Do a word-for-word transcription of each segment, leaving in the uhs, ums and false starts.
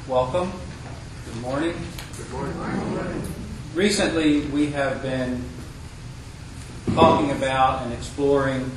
welcome. Good morning. Good morning. Recently, we have been talking about and exploring,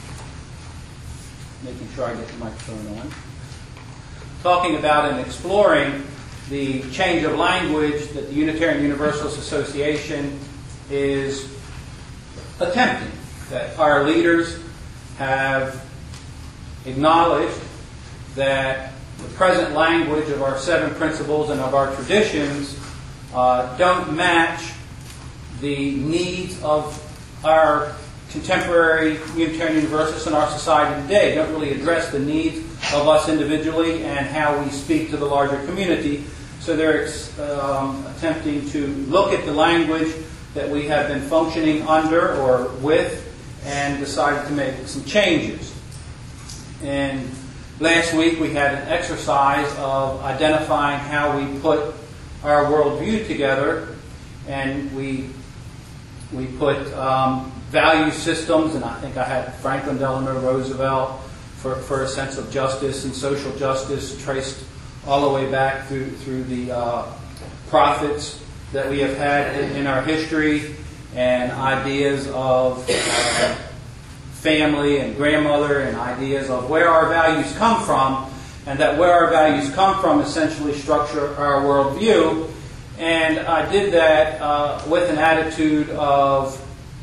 making sure I get the microphone on, talking about and exploring the change of language that the Unitarian Universalist Association is attempting, that our leaders have acknowledged that the present language of our seven principles and of our traditions uh, don't match the needs of our contemporary Unitarian Universalists in our society today, don't really address the needs of us individually and how we speak to the larger community. So they're um, attempting to look at the language that we have been functioning under or with and decided to make some changes. And last week we had an exercise of identifying how we put our worldview together, and we we put um, value systems, and I think I had Franklin Delano Roosevelt for, for a sense of justice and social justice traced all the way back through through the uh, prophets that we have had in, in our history, and ideas of uh, family and grandmother, and ideas of where our values come from, and that where our values come from essentially structure our worldview. And I did that uh, with an attitude of,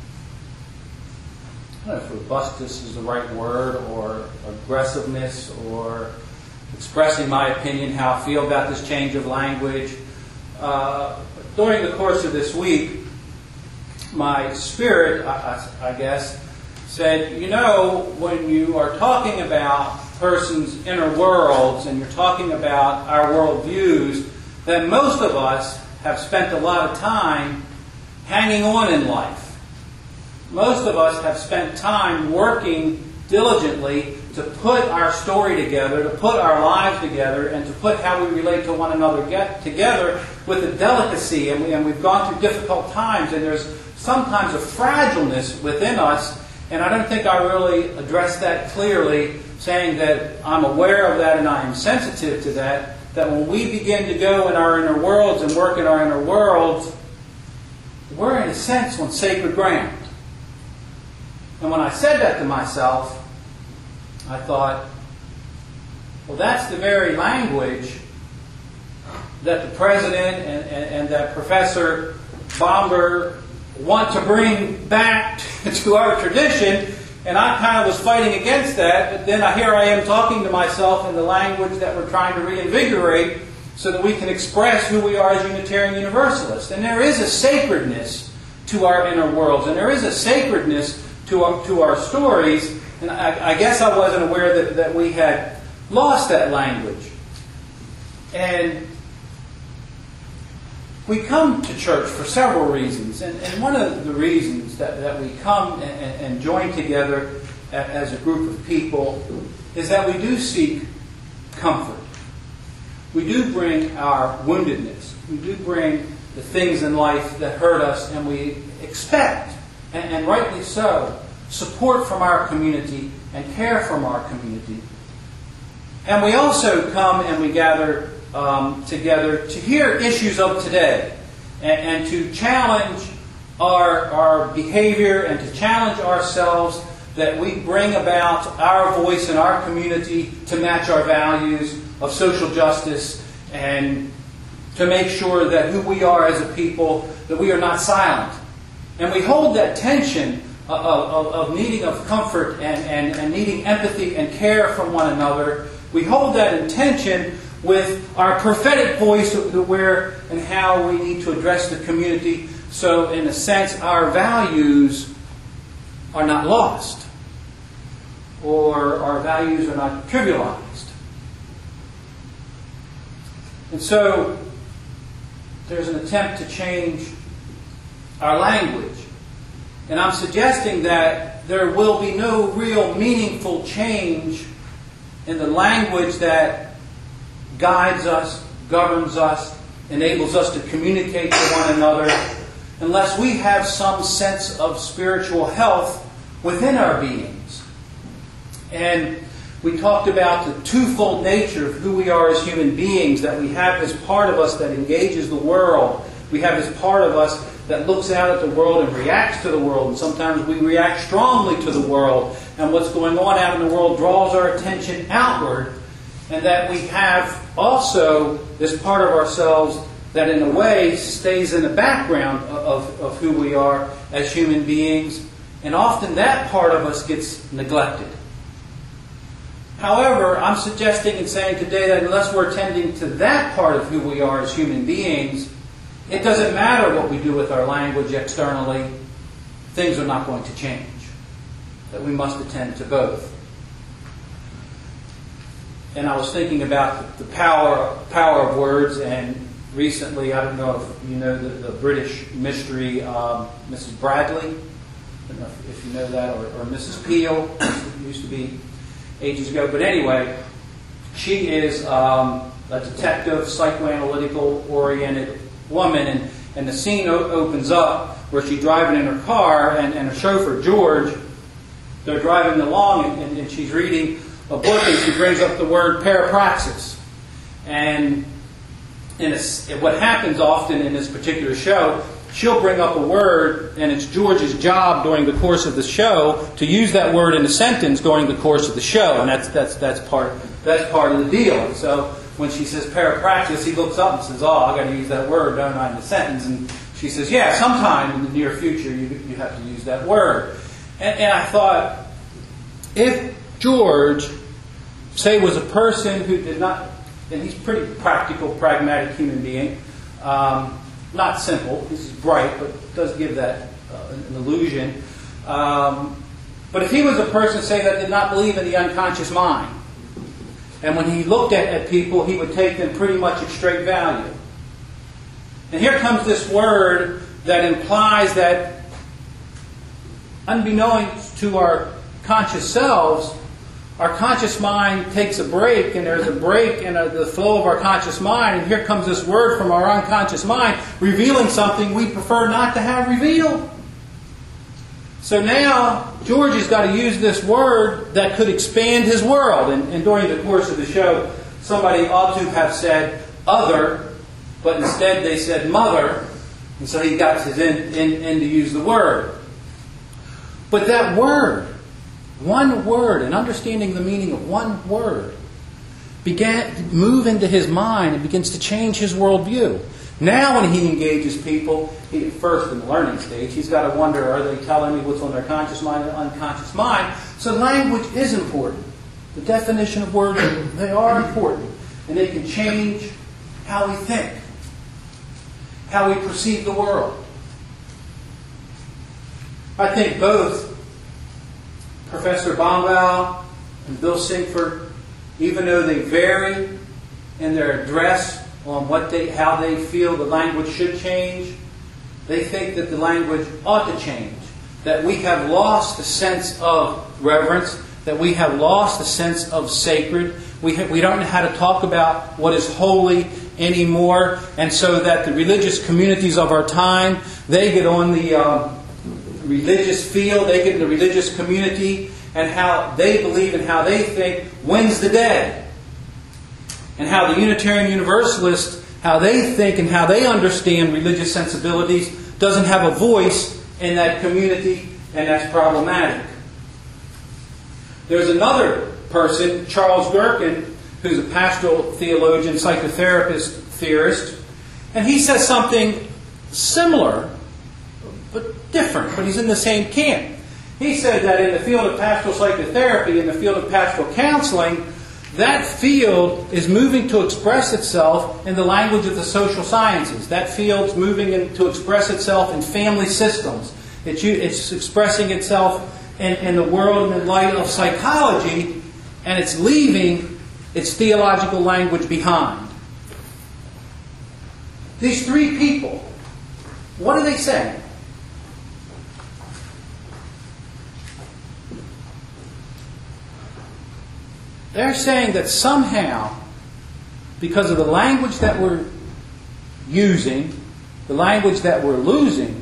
I don't know if robustness is the right word, or aggressiveness, or expressing my opinion, how I feel about this change of language. Uh, during the course of this week, my spirit, I, I, I guess, said, you know, when you are talking about person's inner worlds and you're talking about our worldviews, that most of us have spent a lot of time hanging on in life. Most of us have spent time working diligently to put our story together, to put our lives together, and to put how we relate to one another get together with a delicacy. And, we, and we've gone through difficult times, and there's sometimes a fragileness within us. And I don't think I really addressed that clearly, saying that I'm aware of that and I am sensitive to that, that when we begin to go in our inner worlds and work in our inner worlds, we're in a sense on sacred ground. And when I said that to myself, I thought, well, that's the very language that the President and, and, and that Professor Bomber want to bring back to our tradition, and I kind of was fighting against that, but then I, here I am talking to myself in the language that we're trying to reinvigorate so that we can express who we are as Unitarian Universalists. And there is a sacredness to our inner worlds, and there is a sacredness to our, to our stories, and I, I guess I wasn't aware that, that we had lost that language. And we come to church for several reasons, and, and one of the reasons that, that we come and, and join together as a group of people is that we do seek comfort. We do bring our woundedness. We do bring the things in life that hurt us, and we expect, and, and rightly so, support from our community and care from our community. And we also come and we gather Um, together to hear issues of today and, and to challenge our, our behavior and to challenge ourselves that we bring about our voice in our community to match our values of social justice, and to make sure that who we are as a people, that we are not silent. And we hold that tension of, of, of needing of comfort and, and, and needing empathy and care from one another. We hold that intention with our prophetic voice to where and how we need to address the community. So, in a sense, our values are not lost, or our values are not trivialized. And so, there's an attempt to change our language. And I'm suggesting that there will be no real meaningful change in the language that guides us, governs us, enables us to communicate to one another, unless we have some sense of spiritual health within our beings. And We talked about the twofold nature of who we are as human beings, that we have this part of us that engages the world. We have this part of us that looks out at the world and reacts to the world. And sometimes we react strongly to the world. And what's going on out in the world draws our attention outward. And that we have also this part of ourselves that in a way stays in the background of, of who we are as human beings. And often that part of us gets neglected. However, I'm suggesting and saying today that unless we're attending to that part of who we are as human beings, it doesn't matter what we do with our language externally, things are not going to change. That we must attend to both. And I was thinking about the power power of words, and recently, I don't know if you know the, the British mystery, um, Missus Bradley. I don't know if you know that, or, or Missus Peel, used to be ages ago. But anyway, she is um, a detective, psychoanalytical oriented woman, and, and the scene o- opens up where she's driving in her car, and, and her chauffeur, George, they're driving along, and, and, and she's reading a book, and she brings up the word parapraxis. And, and it's, what happens often in this particular show, she'll bring up a word, and it's George's job during the course of the show to use that word in a sentence during the course of the show, and that's that's that's part that's part of the deal. And so when she says parapraxis, he looks up and says, "Oh, I got to use that word, don't I, in the sentence?" And she says, "Yeah, sometime in the near future you you have to use that word." And, and I thought, if George, say, was a person who did not, and he's a pretty practical, pragmatic human being. Um, Not simple. This is bright, but does give that uh, an illusion. Um, but if he was a person, say, that did not believe in the unconscious mind, and when he looked at, at people, he would take them pretty much at straight value. And here comes this word that implies that, unbeknownst to our conscious selves, our conscious mind takes a break, and there's a break in a, the flow of our conscious mind, and here comes this word from our unconscious mind revealing something we prefer not to have revealed. So now George has got to use this word that could expand his world. And, and during the course of the show, somebody ought to have said other, but instead they said mother, and so he got his in, in, in to use the word. But that word, one word, and understanding the meaning of one word, began to move into his mind and begins to change his worldview. Now when he engages people, he, first in the learning stage, he's got to wonder, are they telling me what's on their conscious mind and unconscious mind? So language is important. The definition of words, they are important. And they can change how we think, how we perceive the world. I think both Professor Baumgall and Bill Sinkford, even though they vary in their address on what they, how they feel the language should change, they think that the language ought to change. That we have lost a sense of reverence, that we have lost a sense of sacred. We have, we don't know how to talk about what is holy anymore, and so that the religious communities of our time, they get on the um, religious field, they get in the religious community, and how they believe and how they think wins the day. And how the Unitarian Universalists, how they think and how they understand religious sensibilities, doesn't have a voice in that community, and that's problematic. There's another person, Charles Gerken, who's a pastoral theologian, psychotherapist, theorist, and he says something similar, but different, but he's in the same camp. He said that in the field of pastoral psychotherapy, in the field of pastoral counseling, that field is moving to express itself in the language of the social sciences. That field's moving in, to express itself in family systems. It's, it's expressing itself in, in the world in the light of psychology, and it's leaving its theological language behind. These three people, what are they saying? They're saying that somehow, because of the language that we're using, the language that we're losing,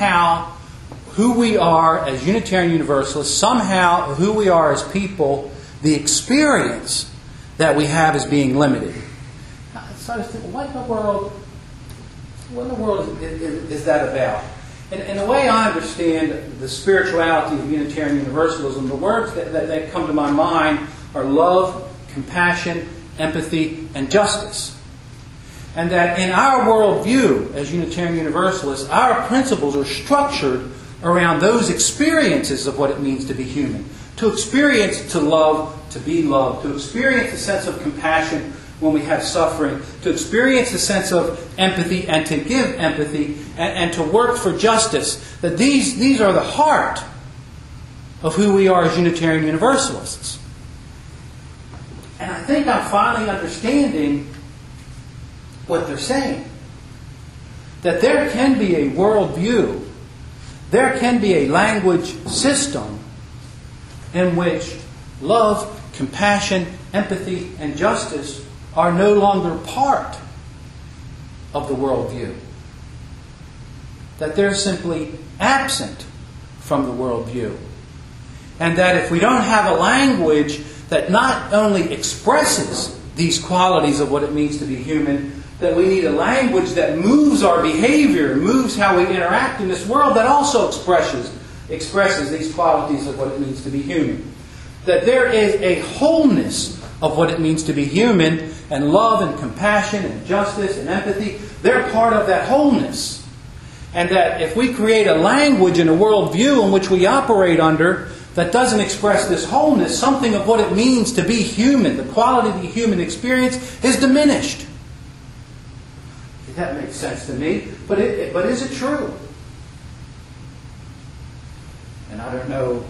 somehow who we are as Unitarian Universalists, somehow who we are as people, the experience that we have is being limited. So I was thinking, what in the world, what in the world is, is, is that about? And, and the way I understand the spirituality of Unitarian Universalism, the words that, that, that come to my mind are love, compassion, empathy, and justice. And that in our worldview as Unitarian Universalists, our principles are structured around those experiences of what it means to be human. To experience to love, to be loved. To experience a sense of compassion when we have suffering. To experience a sense of empathy and to give empathy and, and to work for justice. That these, these are the heart of who we are as Unitarian Universalists. And I think I'm finally understanding what they're saying. That there can be a worldview, there can be a language system in which love, compassion, empathy, and justice are no longer part of the worldview. That they're simply absent from the worldview. And that if we don't have a language that not only expresses these qualities of what it means to be human, that we need a language that moves our behavior, moves how we interact in this world, that also expresses, expresses these qualities of what it means to be human. That there is a wholeness of what it means to be human, and love and compassion and justice and empathy, they're part of that wholeness. And that if we create a language and a worldview in which we operate under that doesn't express this wholeness, something of what it means to be human, the quality of the human experience, is diminished. That makes sense to me, but it, but is it true? And I don't know,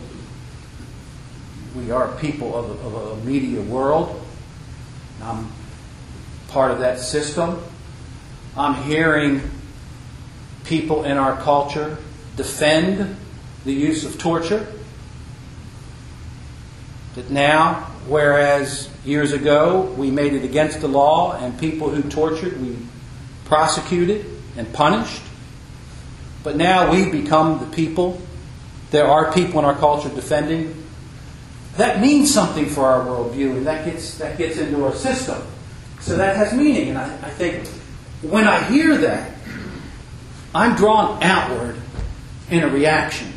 we are people of a, of a media world. I'm part of that system. I'm hearing people in our culture defend the use of torture. That now, whereas years ago we made it against the law and people who tortured, we prosecuted and punished. But now we've become the people. There are people in our culture defending. That means something for our worldview, and that gets that gets into our system. So that has meaning. And I, I think when I hear that, I'm drawn outward in a reaction.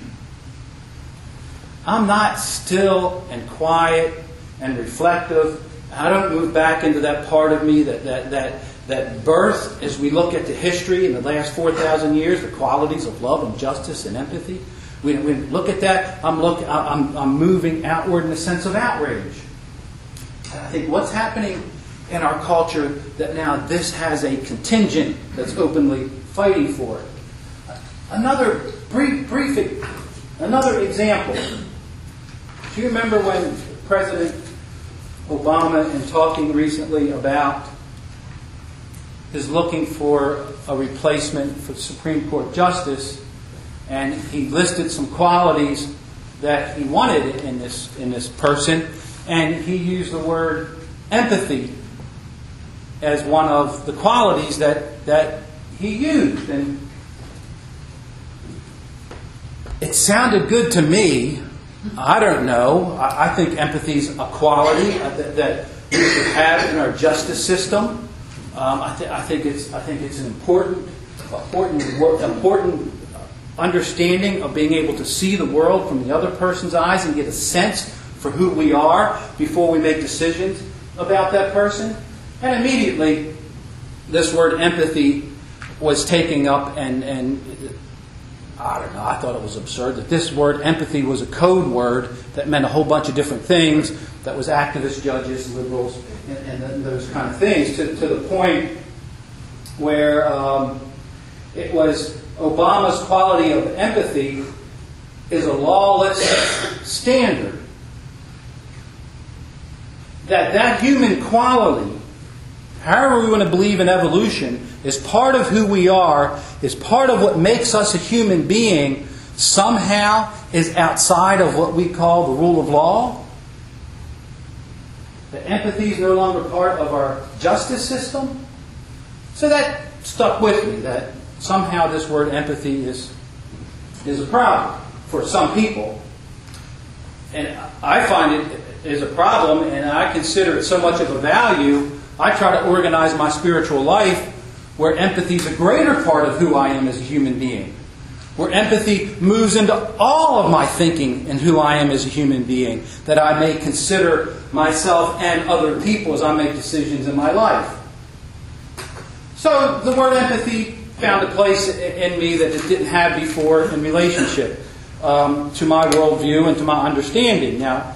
I'm not still and quiet and reflective. I don't move back into that part of me that that that that birth, as we look at the history in the last four thousand years, the qualities of love and justice and empathy. We, we look at that. I'm look. I'm, I'm moving outward in a sense of outrage. And I think what's happening in our culture that now this has a contingent that's openly fighting for it. Another brief, brief, another example. Do you remember when President Obama, in talking recently about his looking for a replacement for Supreme Court Justice, and he listed some qualities that he wanted in this in this person, and he used the word empathy as one of the qualities that that he used, and it sounded good to me. I don't know. I, I think empathy is a quality that, that we should have in our justice system. Um, I, th- I think it's I think it's an important important important understanding of being able to see the world from the other person's eyes and get a sense for who we are before we make decisions about that person. And immediately, this word empathy was taken up, and, and I don't know, I thought it was absurd that this word empathy was a code word that meant a whole bunch of different things, that was activists, judges, liberals, and, and those kind of things, to, to the point where um, it was Obama's quality of empathy is a lawless standard. That that human quality, however we want to believe in evolution, is part of who we are, is part of what makes us a human being, somehow is outside of what we call the rule of law. That empathy is no longer part of our justice system. So that stuck with me, that somehow this word empathy is, is a problem for some people. And I find it is a problem, and I consider it so much of a value, I try to organize my spiritual life where empathy is a greater part of who I am as a human being. Where empathy moves into all of my thinking and who I am as a human being. That I may consider myself and other people as I make decisions in my life. So the word empathy found a place in me that it didn't have before in relationship um, to my worldview and to my understanding. Now,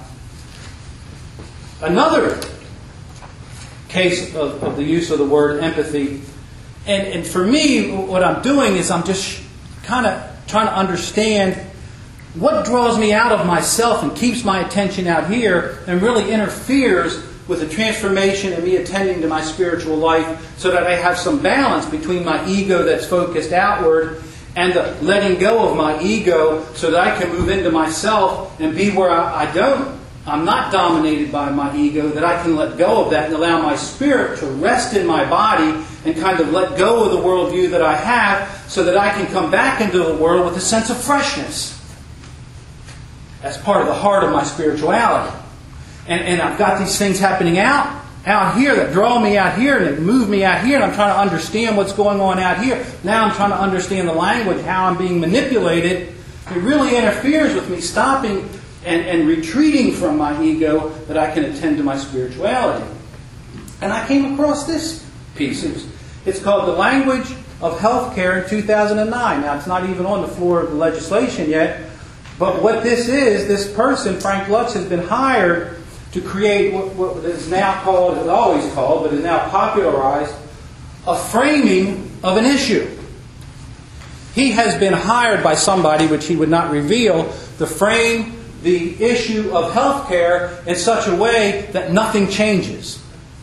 another case of, of the use of the word empathy, and, and for me, what I'm doing is I'm just kind of trying to understand what draws me out of myself and keeps my attention out here and really interferes with the transformation and me attending to my spiritual life so that I have some balance between my ego that's focused outward and the letting go of my ego so that I can move into myself and be where I, I don't, I'm not dominated by my ego, that I can let go of that and allow my spirit to rest in my body and kind of let go of the worldview that I have so that I can come back into the world with a sense of freshness. That's part of the heart of my spirituality. And, and I've got these things happening out, out here that draw me out here and that move me out here, and I'm trying to understand what's going on out here. Now I'm trying to understand the language, how I'm being manipulated. It really interferes with me stopping and, and retreating from my ego that I can attend to my spirituality. And I came across this piece. It's, it's called The Language of Healthcare in two thousand nine. Now, it's not even on the floor of the legislation yet. But what this is, this person, Frank Lutz, has been hired to create what, what is now called, is always called, but is now popularized, a framing of an issue. He has been hired by somebody, which he would not reveal, to frame the issue of healthcare in such a way that nothing changes.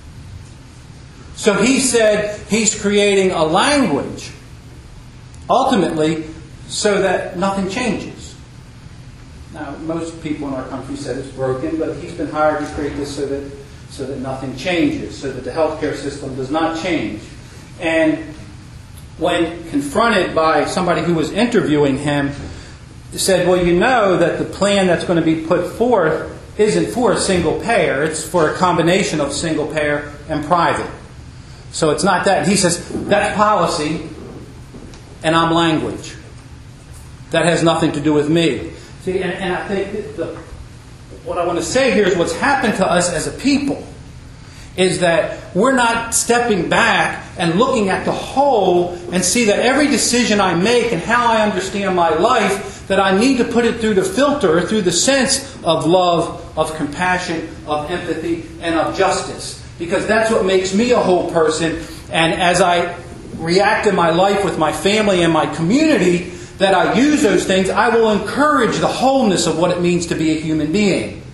So he said he's creating a language, ultimately, so that nothing changes. Now, most people in our country said it's broken, but he's been hired to create this so that so that nothing changes, so that the healthcare system does not change. And when confronted by somebody who was interviewing him, said, well, you know that the plan that's going to be put forth isn't for a single payer, it's for a combination of single payer and private. So it's not that. He says, that's policy, and I'm language. That has nothing to do with me. See, and, and I think that the, what I want to say here is what's happened to us as a people is that we're not stepping back and looking at the whole and see that every decision I make and how I understand my life, that I need to put it through the filter, through the sense of love, of compassion, of empathy, and of justice. Because that's what makes me a whole person. And as I react in my life with my family and my community, that I use those things, I will encourage the wholeness of what it means to be a human being.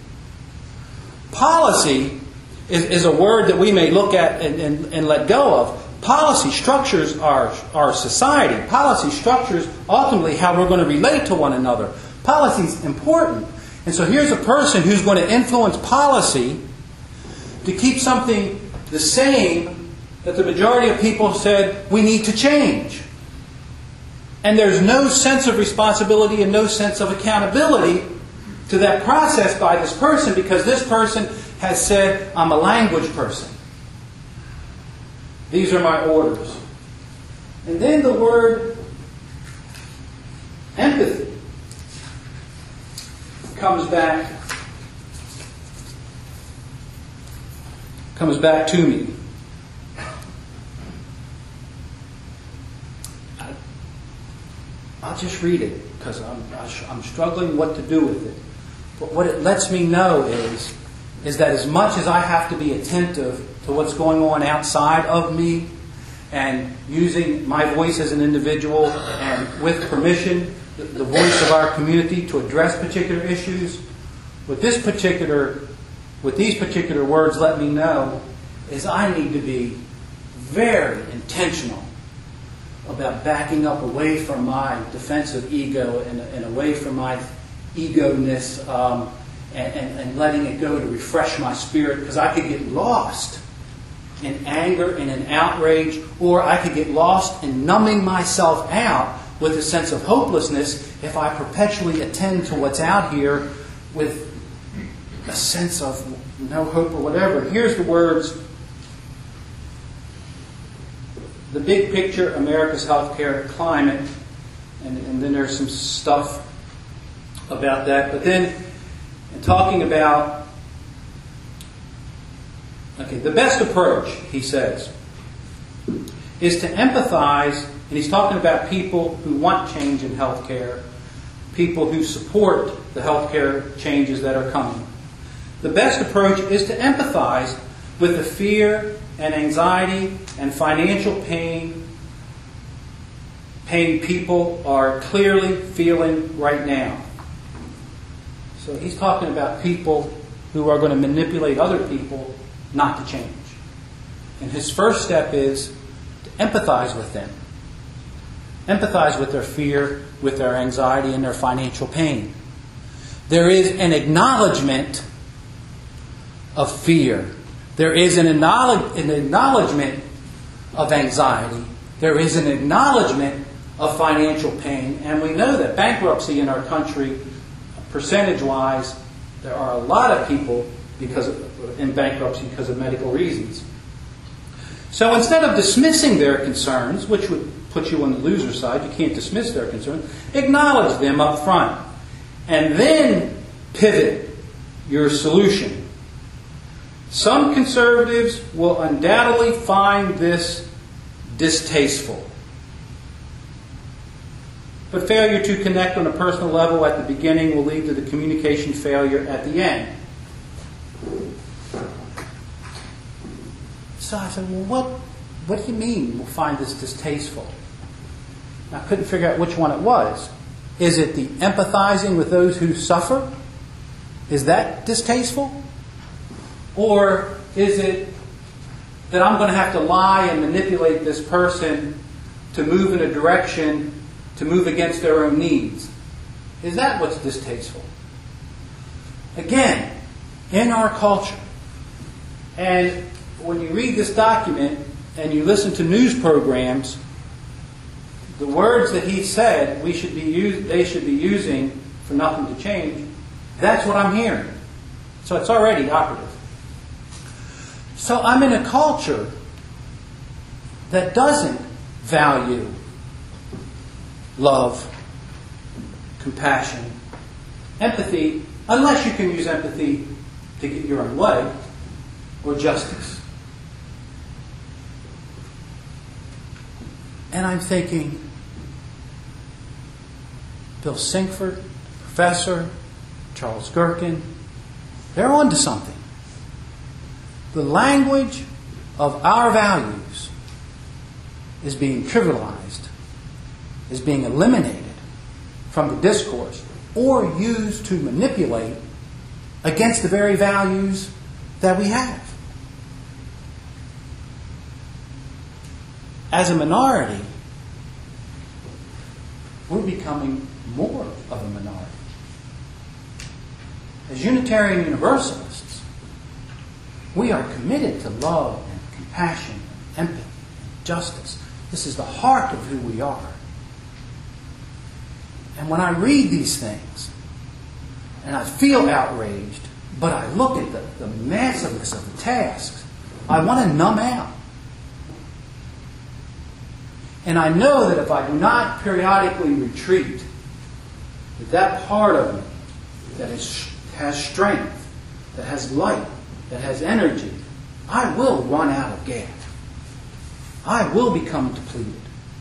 Policy is, is a word that we may look at and, and, and let go of. Policy structures our, our society. Policy structures ultimately how we're going to relate to one another. Policy is important. And so here's a person who's going to influence policy to keep something the same that the majority of people said we need to change. And there's no sense of responsibility and no sense of accountability to that process by this person because this person has said, I'm a language person. These are my orders. And then the word empathy comes back comes back to me. I'll just read it because I'm, I'm struggling what to do with it. But what it lets me know is, is that as much as I have to be attentive to what's going on outside of me and using my voice as an individual and with permission, the, the voice of our community to address particular issues, with this particular, with these particular words let me know is I need to be very intentional about backing up away from my defensive ego and, and away from my ego-ness um, and, and, and letting it go to refresh my spirit, because I could get lost in anger and in outrage, or I could get lost in numbing myself out with a sense of hopelessness if I perpetually attend to what's out here with a sense of no hope or whatever. Here's the words. The big picture, America's healthcare climate, and, and then there's some stuff about that. But then, in talking about, okay, the best approach, he says, is to empathize, and he's talking about people who want change in healthcare, people who support the healthcare changes that are coming. The best approach is to empathize with the fear and anxiety and financial pain pain people are clearly feeling right now. So he's talking about people who are going to manipulate other people not to change. And his first step is to empathize with them. Empathize with their fear, with their anxiety, and their financial pain. There is an acknowledgement of fear. There is an acknowledgement of anxiety. There is an acknowledgement of financial pain. And we know that bankruptcy in our country, percentage-wise, there are a lot of people because of, in bankruptcy because of medical reasons. So instead of dismissing their concerns, which would put you on the loser side, you can't dismiss their concerns, acknowledge them up front. And then pivot your solution. Some conservatives will undoubtedly find this distasteful. But failure to connect on a personal level at the beginning will lead to the communication failure at the end. So I said, well, what, what do you mean we'll find this distasteful? I couldn't figure out which one it was. Is it the empathizing with those who suffer? Is that distasteful? Or is it that I'm going to have to lie and manipulate this person to move in a direction, to move against their own needs? Is that what's distasteful? Again, in our culture, and when you read this document and you listen to news programs, the words that he said we should be use, they should be using for nothing to change, that's what I'm hearing. So it's already operative. So I'm in a culture that doesn't value love, compassion, empathy, unless you can use empathy to get your own way, or justice. And I'm thinking, Bill Sinkford, Professor, Charles Gerken, they're onto something. The language of our values is being trivialized, is being eliminated from the discourse, or used to manipulate against the very values that we have. As a minority, we're becoming more of a minority. As Unitarian Universalists, we are committed to love and compassion, and empathy, and justice. This is the heart of who we are. And when I read these things, and I feel outraged, but I look at the, the massiveness of the tasks, I want to numb out. And I know that if I do not periodically retreat, that that part of me that is, has strength, that has light, that has energy, I will run out of gas. I will become depleted.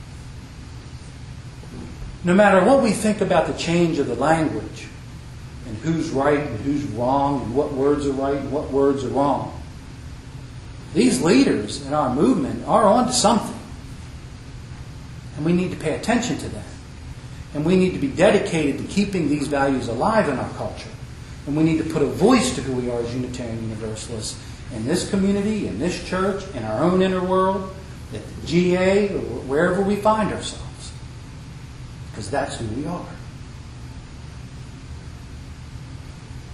No matter what we think about the change of the language, and who's right and who's wrong, and what words are right and what words are wrong, these leaders in our movement are onto something. And we need to pay attention to that. And we need to be dedicated to keeping these values alive in our culture. And we need to put a voice to who we are as Unitarian Universalists in this community, in this church, in our own inner world, at the G A, or wherever we find ourselves. Because that's who we are.